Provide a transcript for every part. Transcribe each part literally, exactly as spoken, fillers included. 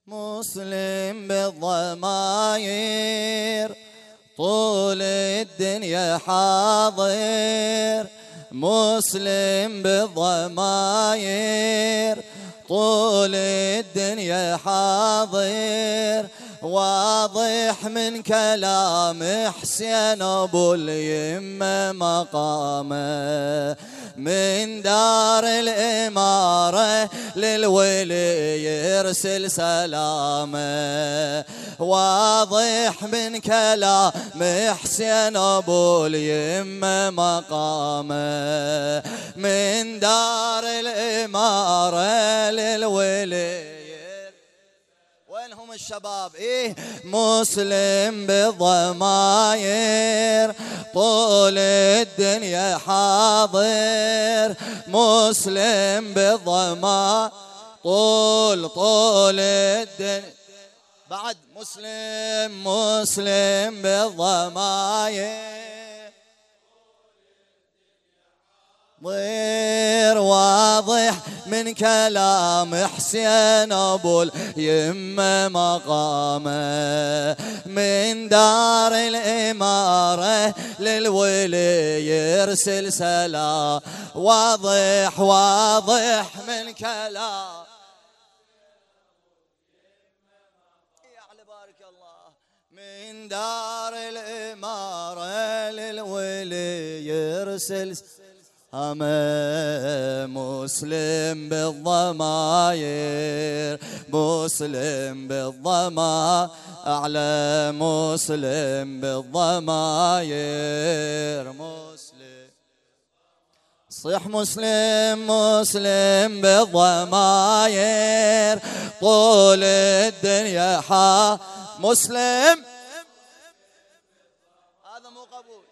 مسلم بالضماير طول الدنيا حاضر، مسلم بالضماير طول الدنيا حاضر، واضح من كلام حسين ابو اليمه مقامه، من دار الاماره للولي يرسل سلامه، واضح من كلام حسين ابو اليمه مقامه، من دار الاماره للولي. وينهم الشباب؟ ايه مسلم بالضماير طول الدنيا حاضر، مسلم بالضماير طول طول الدنيا، بعد مسلم مسلم بالضماير ضير، واضح من كلام حسين ابو اليمه مقامه، من دار الاماره للولي يرسل سلام، واضح واضح من كلام يعني بارك الله، من دار الاماره للولي يرسل أما مسلم بالضماير، مسلم بالضماير أعلى، مسلم بالضماير مسلم، صح مسلم مسلم بالضماير طول الدنيا حا مسلم، هذا مو قبول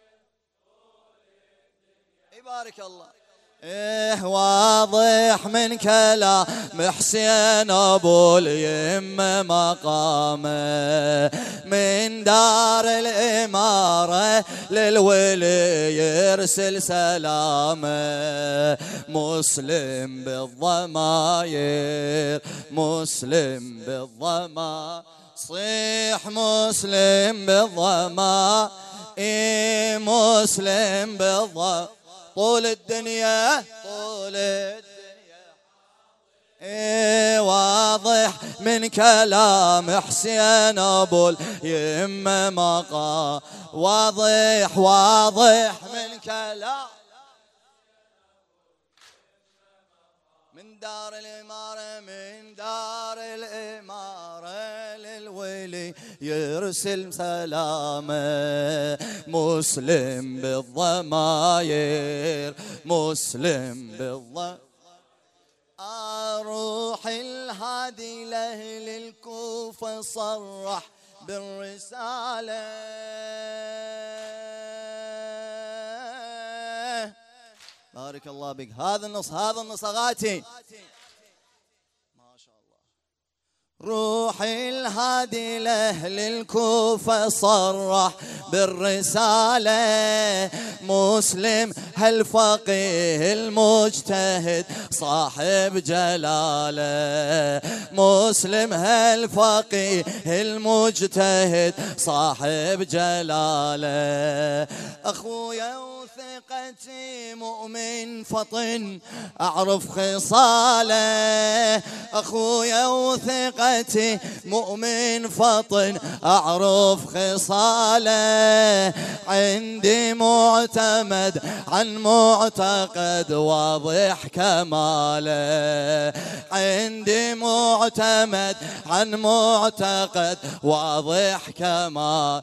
بارك الله. إيه واضح من كلام حسين ابو اليمه مقامه، من دار الاماره للولي يرسل سلامه، مسلم بالضماير مسلم بالضماير، صيح مسلم بالضماير، إيه مسلم بالضماير طول الدنيا طول الدنيا، إيه واضح من كلام حسين ابو اليمه مقام، واضح واضح من كلام، من دار الاماره من دار الاماره للولي يرسل سلامه، مسلم بالضماير مسلم بالضماير، اروح الهادي لاهل الكوفه صرح بالرساله، بارك الله بك. هذا النص هذا النص اغاتي ما شاء الله. روح الهادي لاهل الكوفه صرح بالرساله، مسلم هالفقيه المجتهد صاحب جلاله، مسلم هالفقيه المجتهد صاحب جلاله، اخويا وثقتي مؤمن فطن اعرف خصاله، اخويا وثقتي مؤمن فطن اعرف خصاله، عندي معتمد عن معتقد واضح كماله، عندي معتمد عن معتقد واضح كماله،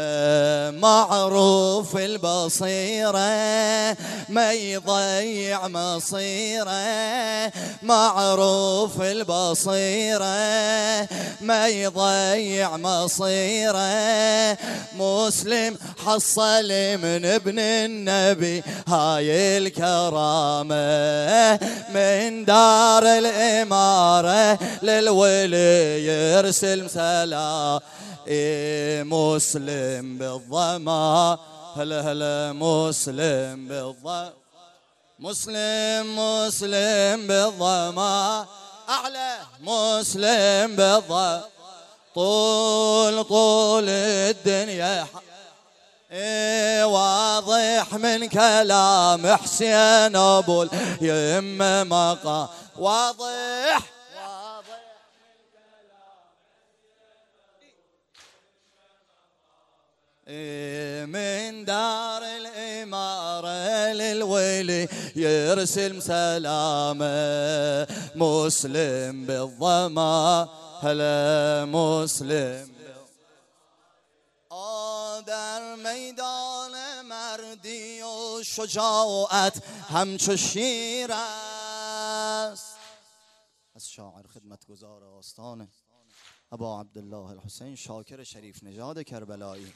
معروف البصيره ما يضيع مصيره، معروف البصيره ما يضيع مصيره، مسلم حصل من ابن النبي هاي الكرامه، من دار الاماره للولي يرسل سلام، إيه مسلم بالضماير هلا هلا مسلم بالضماير مسلم مسلم بالضماير أعلى مسلم بالضم طول طول الدنيا ايه واضح من كلام حسين ابو اليمه مقام واضح من دار الإمارة للولي يرسل سلامه مسلم بالضما هلا مسلم در میدان مردی و شجاعت همچو شیر است. از شاعر خدمتگزار آستانه ابا عبدالله الحسین شاکر شریف نژاد کربلایی.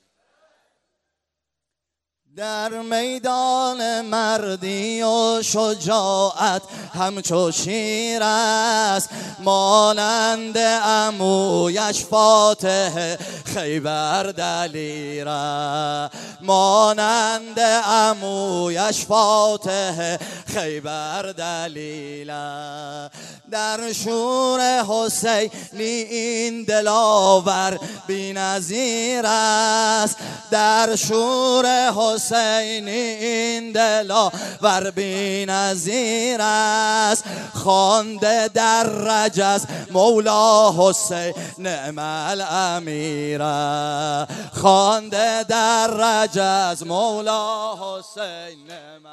در میدان مردی و شجاعت همچو شیر است مانند عمویش فاتح خیبر دلیره مانند عمویش فاتح خیبر دلیله. در شور حسینی این دلاور بی‌نظیر است در شور حسینی این دلاور بی‌نظیر است خوانده در رجز مولا حسین نعم الامیره خوانده در رجز مولا حسین نعم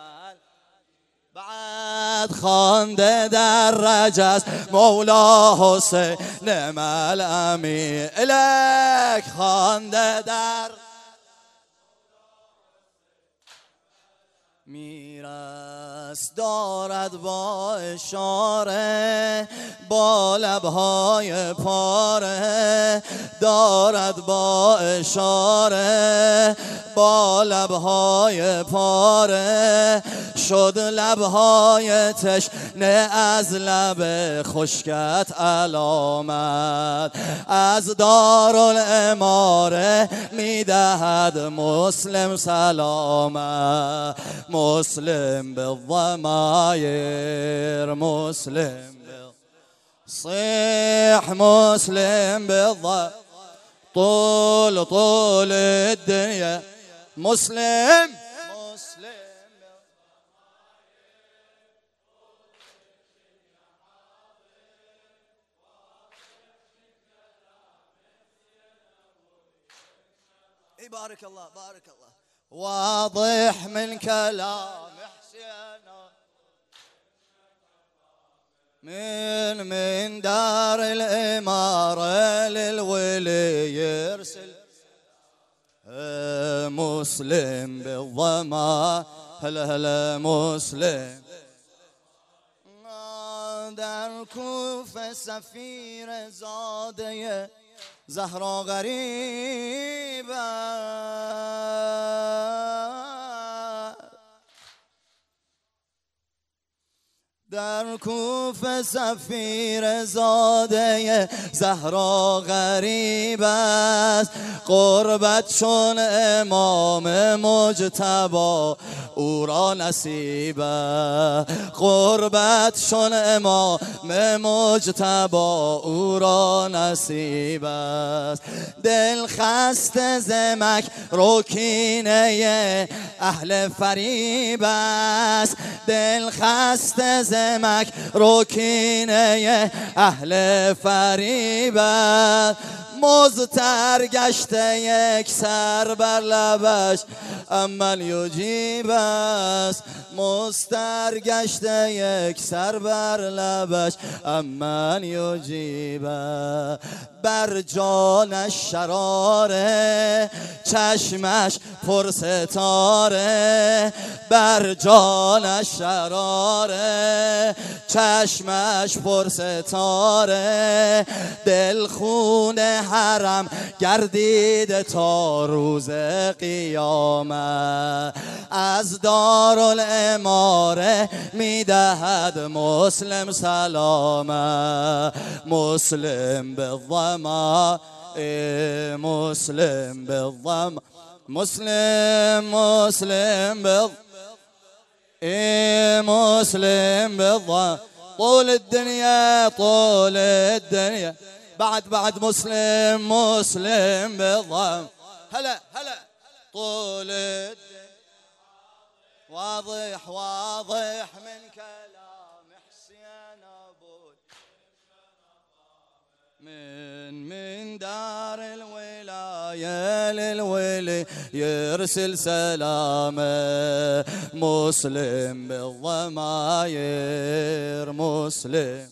بعد خوانده در رجز مولا حسین نعم الامیر الک خوانده در میراث دارد با اشاره با لبهای پاره دارد با اشاره با لبهای پاره شد لبهای تشنه از لب خشکت علامت از دارالاماره میدهد مسلم سلامت مسلم بالضمایر مسلم صيح مسلم بالضم طول طول الدنيا مسلم مسلم بارك الله بارك الله واضح من كلام حسين من من دار الإمارة للولي يرسل مسلم بالضما هلا هلا مسلم در کوفه سفیر زاده زهرا غریبه در کوفه سفیر زاده زهرا غریب است قربت چون امام مجتبی او را نصیب قربت چون امام مجتبی او را نصیب است دل خسته زمک روکینه اهل فریب است دل خسته زمک روکینه اهل فریب است مزتر گشته یک سر بر لبش اما یجیب است مستر گشته یک سر بر لبش اما یجیب بر جانش شراره چشمش پر ستاره بر جانش شراره چشمش پر ستاره دل خون حرم گردیده تا روز قیامت از دارالاماره میدهد مسلم سلامت مسلم بالضما مسلم بالضما مسلم مسلم بالضما مسلم بالضما طول الدنيا طول الدنيا بعد بعد مسلم مسلم بالضم. هلا هلا طول الدنيا واضح واضح من كلام حسين ابوي من من دار الولاية للولي يرسل سلامه مسلم بالضماير مسلم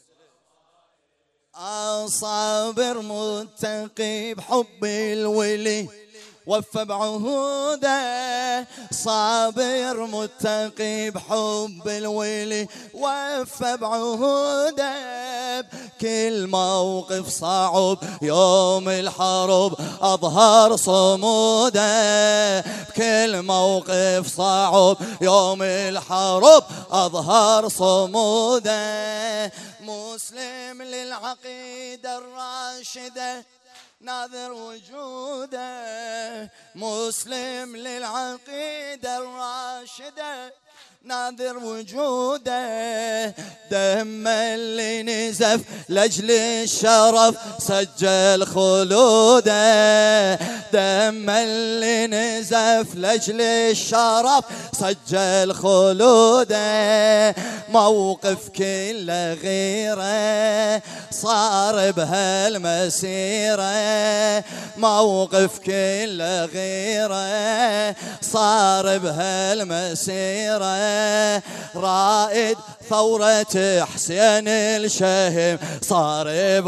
الصابر متقي بحب الولي وفى بعهوده صابر متقي بحب الولي وفى بعهوده بكل موقف صعب يوم الحرب أظهر صموده بكل موقف صعب يوم الحرب أظهر صموده مسلم للعقيدة الراشدة ناظر وجوده مسلم للعقيدة الراشدة ناظر وجوده دم اللي نزف لأجل الشرف سجل خلوده دم اللي نزف لأجل الشرف سجل خلوده موقف كله غيره صار بهالمسيرة موقف كله غيره صار بهالمسيرة رائد ثورة حسين الشهم صار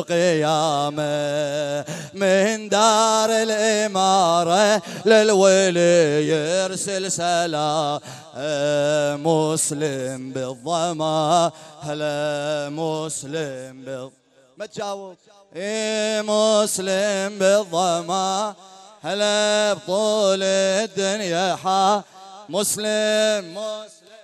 بقيامه من دار الإمارة للولي يرسل سلام مسلم بالضما هلا مسلم بال ما تجاوب ايه مسلم بالضما هلا بطول الدنيا حا مسلم مسلم